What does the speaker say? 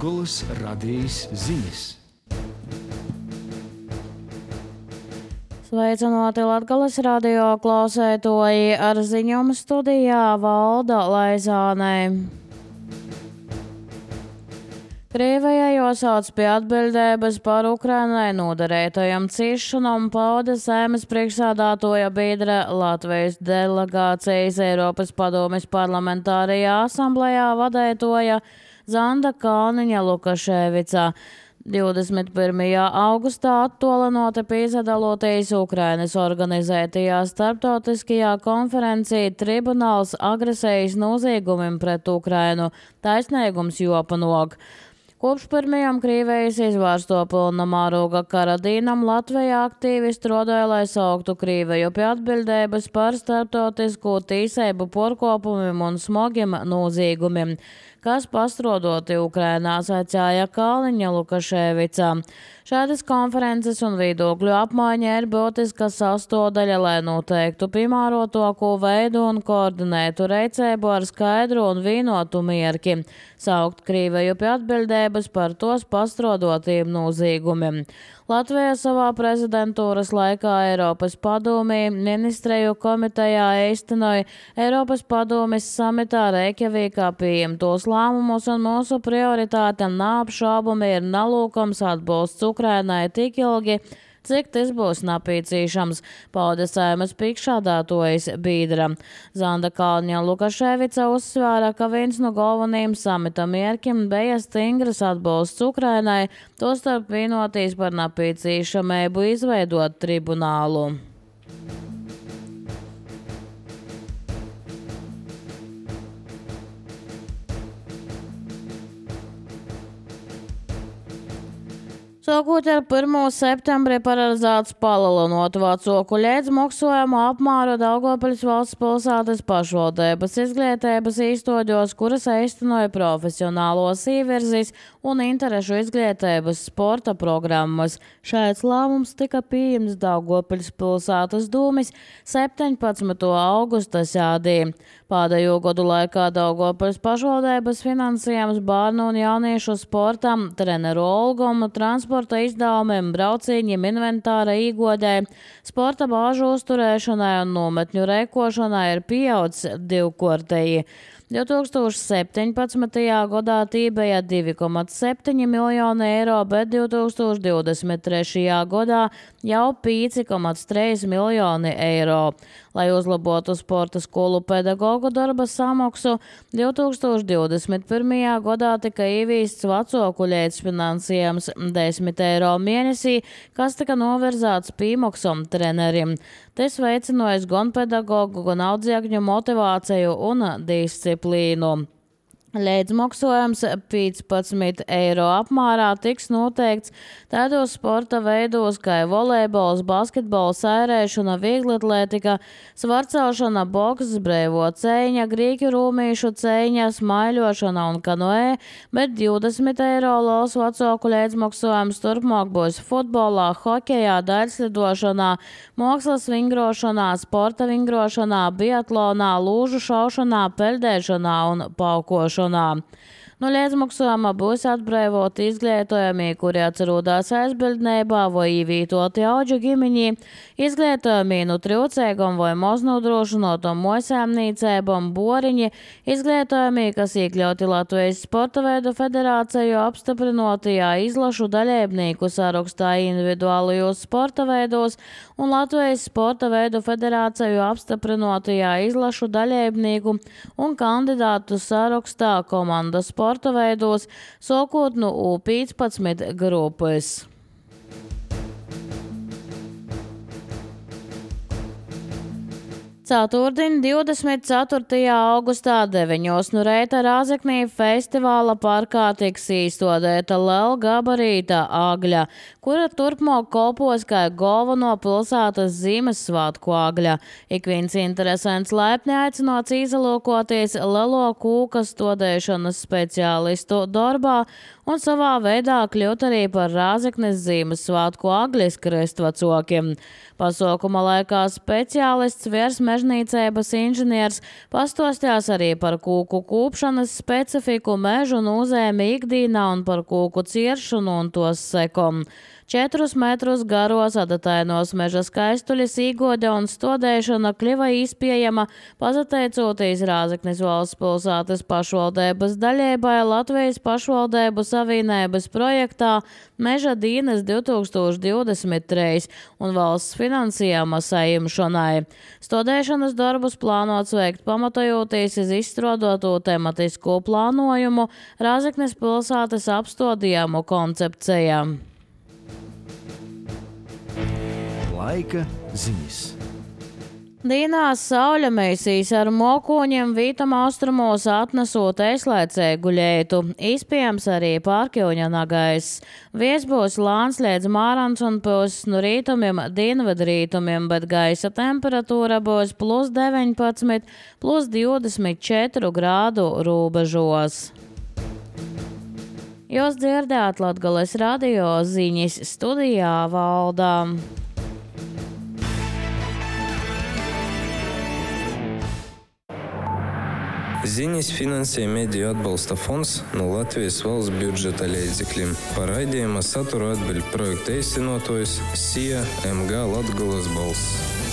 Latgoles radijas ziņas. Sveicināti Latgoles radio klausētoji, ar ziņām studijā Valda Laizāne. Krievijai jāsauc pie atbildības par Ukrainai nodarītajām ciešanām, pauda Saeimas priekšsēdētāja biedra Latvijas delegācijas Eiropas padomes parlamentārajā asamblejā vadītāja Zanda Kalniņa Lukaševica. 21. augustā attolinoti piedaloties Ukrainas organizētajā starptautiskajā konferencī Tribunāls agresijas noziegumiem pret Ukrainu taisnīgums jopanog. Kopš pirmajām Krievijas izvērsto pilna mēroga kara dīnam Latvijā aktīvi strādāja, lai sauktu Krieviju pie atbildības par starptautisko tiesību pārkāpumiem un smagiem noziegumiem, kas pastrodoti Ukrainā, sacīja Kalniņa Lukaševica. Šādas konferences un viedokļu apmaiņa ir būtiska sastāvdaļa, lai noteiktu piemērotāko veidu un koordinētu rīcību ar skaidru un vienotu mērķi saukt Krieviju pie atbildības par tos pastrodotiem noziegumiem. Latvija savā prezidentūras laikā Eiropas padomī ministreju komitejā īstenoja Eiropas padomes samitā Reikjavīkā pieņemtos lēmumus, un mūsu prioritāte neapšaubami ir nolūkams atbalsts Ukrainai tik ilgi, cik tas būs nepieciešams, pauda Saeimas priekšsēdētājas biedra. Zanda Kalniņa Lukaševica uzsvēra, ka viens no galvenajiem samita mērķiem bija stingrs atbalsts Ukrainai, tostarp vienoties par nepieciešamību izveidot tribunālu. Sākot ar 1. septembri paredzēts palielinot vecāku līdzmaksājumu apmēru Daugavpils valsts pilsētas pašvaldības izglītības iestādes, kuras īstenoja profesionālos ievirzes un interešu izglītības sporta programmas. Šāds lēmums tika pieņemts Daugavpils pilsētas dūmis 17. augusta sēdī. Pēdējo gadu laikā Daugavpils pašvaldības finansējums bērnu un jauniešu sportam, treneru algām, transporta izdevumiem, brauciņiem, inventāra īgodē, sporta bāžu uzturēšanai un nometņu rēkošanai ir pieaudzis divkārtēji. 2017. gadā tī bija 2,7 miljoni eiro, bet 2023. gadā jau 5,3 miljoni eiro. Lai uzlabotu sporta skolu pedagogu darba samaksu, 2021. gadā tika ieviests vecāku līdzfinansējums 10 eiro mēnesī, kas tika novirzēts pīmaksam trenerim. Tas veicināja gan pedagogu, gan audzēkņu motivāciju un disciplīnu. Līdzmaksājums 15 eiro apmērā tiks noteikts tādos sporta veidos kā volejbols, basketbols, sērēšana, vieglatlētika, svarcelšana, boks, brīvo cēņa, grīķu rūmīšu cēņa, smaiļošana un kanoē, bet 20 eiro liels vecāku līdzmaksājums turpmāk būs futbolā, hokejā, daļslidošanā, mākslas vingrošanā, sporta vingrošanā, biatlonā, lūžu šaušanā, peldēšanā un paukošanā. No līdzmaksājuma būs atbrīvoti izglītojamie, kuri atrodas aizbildnībā vai ievītoti auģu ģimeņi, izglītojamie no trūcīgām vai maznodrošinotam mājsaimniecībām, boriņi, izglītojamie, kas iekļauti Latvijas sporta veidu federāciju apstiprinotajā izlašu dalībnieku sarakstā individuālajos sporta veidos un Latvijas sporta veidu federāciju apstiprinotajā izlašu dalībnieku un kandidātu sarakstā komandas sporta veidos, sākot no U15 grupas. Ceturtdien, 24. augustā 9 no rīta Rāzaknī festivāla parkā tiks izstādīta liela gabarīta agļa, kura turpmāk kalpos kā galveno pilsētas Ziemassvētku agļa. Ik viens interesants laipni aicināts izlūkoties lielo kūka stādīšanas speciālistu darbā un savā veidā kļūt arī par Rāzaknes Ziemassvētku agļas krestvecākiem. Pasākuma laikā speciālists Viers mežnīcības inženieris pastostās arī par kūku kūpšanas specifiku mežu nozēmi ikdīnā un par kūku ciršanu un tos sekom. 4 metrus garos adatainos meža skaistuļas īgode un stodēšana kļuva izpējama pateicoties Rāzeknes valsts pilsētas pašvaldības daļībai Latvijas pašvaldību savienības projektā Meža dienas 2023 un valsts finansējuma saimšanai. Stodēšanas darbus plānots veikt pamatojoties uz izstrādāto tematisko plānojumu Rāzeknes pilsētas apstādījumu koncepcijām. Laika ziņas. Dienās sauļa mēsīs ar mokoņiem vītam austrumos atnesot aizlaicēgu ļeitu, izpējams arī pārkļuņa nagais. Vies būs lāns līdz Mārans un pils no rītumiem dienvidrītumiem, bet gaisa temperatūra būs +19, +24 grādu robežos. Jūs dzirdēt Latgales radio ziņas, studijā Valdā. Ziņas finansē Mediju atbalsta fonds no Latvijas valsts budžeta līdzekļiem. Par raidījuma saturu atbild projekta īstenotājs SIA MG Latgales balss.